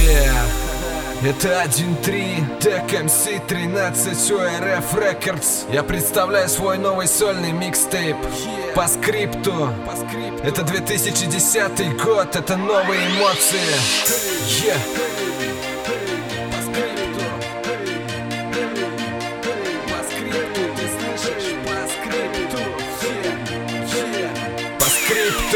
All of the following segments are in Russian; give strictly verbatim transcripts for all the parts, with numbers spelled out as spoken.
Yeah. Это один три, Tech эм си тринадцать, о эр эф Records. Я представляю свой новый сольный микстейп yeah. По скрипту. Это две тысячи десятый год, это новые эмоции yeah. По скрипту.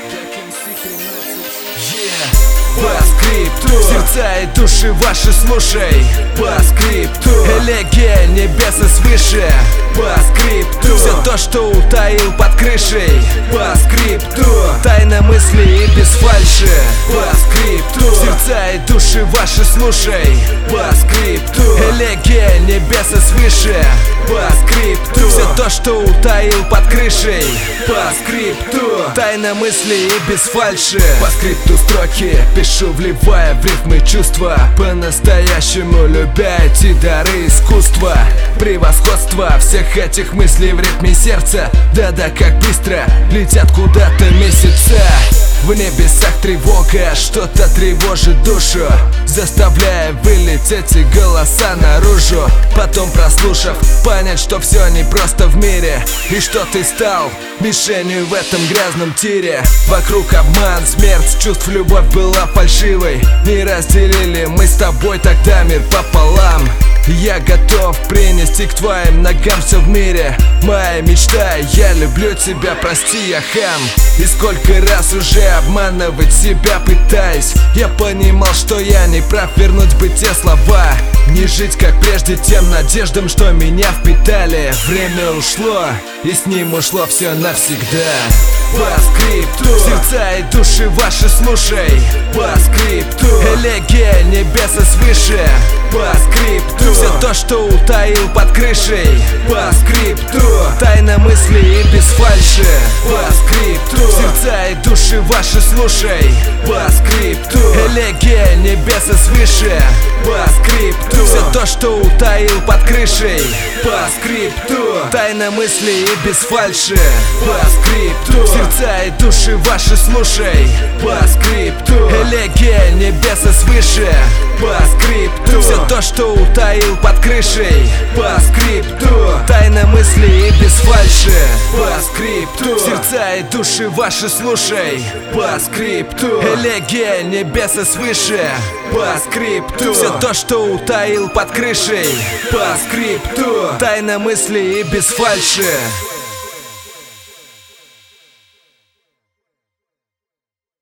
По скрипту. Сердца и души ваши слушай. По скрипту. Элегия небеса свыше. По скрипту. Все то, что утаил под крышей. По скрипту. Тайна мысли и без фальши. По скрипту. Сердца и души ваши слушай. По скрипту. Элегия небеса свыше. По скрипту. Все то, что утаил под крышей. По скрипту. Тайна мысли и без фальши. По скрипту строки пишу, вливая в рифмы чувства. По-настоящему любя эти дары искусства. Превосходство всех этих мыслей в ритме сердца. Да-да, как быстро летят куда-то месяца. В небесах тревога, что-то тревожит душу, заставляя вылететь эти голоса наружу. Потом, прослушав, понять, что все не просто в мире, и что ты стал мишенью в этом грязном тире. Вокруг обман, смерть, чувств, любовь была фальшивой. Не разделили мы с тобой тогда мир пополам. Я готов принести к твоим ногам все в мире. Моя мечта, я люблю тебя, прости, я хам. И сколько раз уже обманывать себя пытаясь. Я понимал, что я не прав, вернуть бы те слова. Не жить как прежде тем надеждам, что меня впитали. Время ушло, и с ним ушло все навсегда. По скрипту. Сердца и души ваши слушай. По скрипту. Элегия небеса свыше. По скрипту. Все то, что утаил под крышей. По скрипту. Тайна мысли и без фальши. По скрипту. Сердца и души ваши слушай. По скрипту. Элегия небеса свыше. По скрипту. Все то, что утаил под крышей. По скрипту. Тайна мысли и без фальши. По скрипту. Сердца и души ваши слушай. По скрипту. Элегия небеса свыше. По скрипту. Все то, что утаил под крышей. По скрипту. Тайна мысли и без фальши. По скрипту. Сердца и души ваши слушай. По скрипту. Элегия небеса свыше. По скрипту. Все то, что утаил под крышей. По скрипту. Тайна мысли и без фальши.